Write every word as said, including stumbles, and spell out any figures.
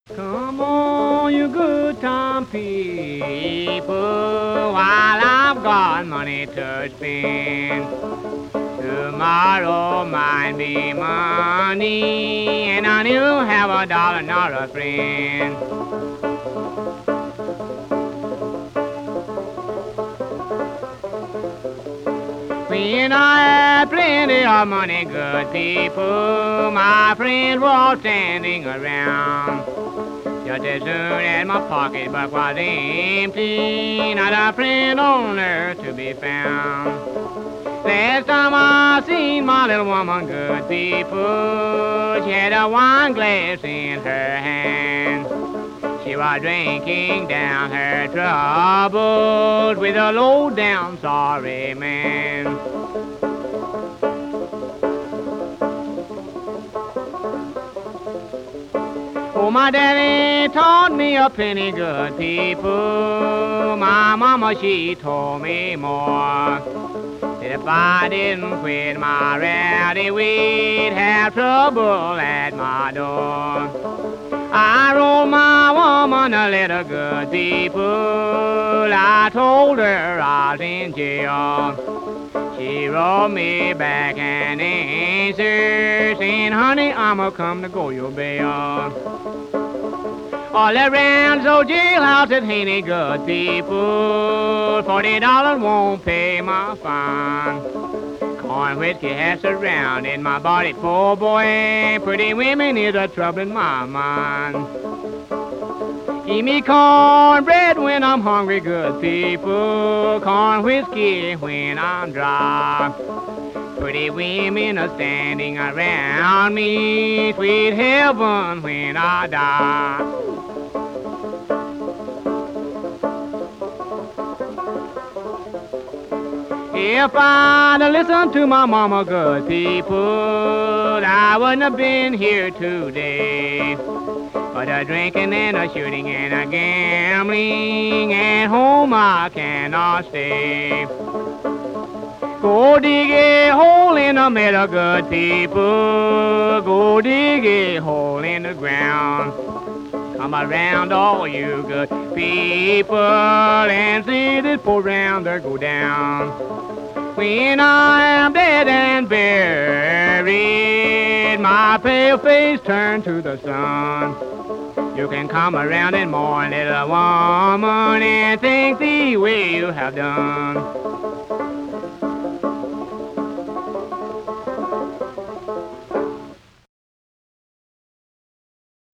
Come on, you good time people, while I've got money to spend. Tomorrow might be Monday, and I will have a dollar, not a friend. When I had plenty of money, good people, my friends were all standing around. Just as soon as my pocketbook was empty, not a friend on earth to be found. Last time I seen my little woman, good people, she had a wine glass in her hand. She was drinking down her troubles with a low-down sorry man. Oh, my daddy taught me a penny, good people. My mama, she told me more. That if I didn't quit my rowdy, we'd have trouble at my door. I wrote my woman a letter, good people. I told her I was in jail. She wrote me back an answer saying, honey, I'ma come to go your bail. All around so jailhouse it ain't any good people. Forty dollars won't pay my fine. Corn whiskey has surrounded my body, poor boy. Pretty women is a trouble in my mind. Give me cornbread when I'm hungry, good people. Corn whiskey when I'm dry. Pretty women are standing around me. Sweet heaven when I die. If I'd listened to my mama, good people, I wouldn't have been here today. But a drinking and a shooting and a gambling, at home I cannot stay. Go dig a hole in the middle, good people. Go dig a hole in the ground. Come around, all you good people, and see this poor rounder go down. When I am dead and buried, my pale face turn to the sun. You can come around and mourn, little woman, and think the way you have done.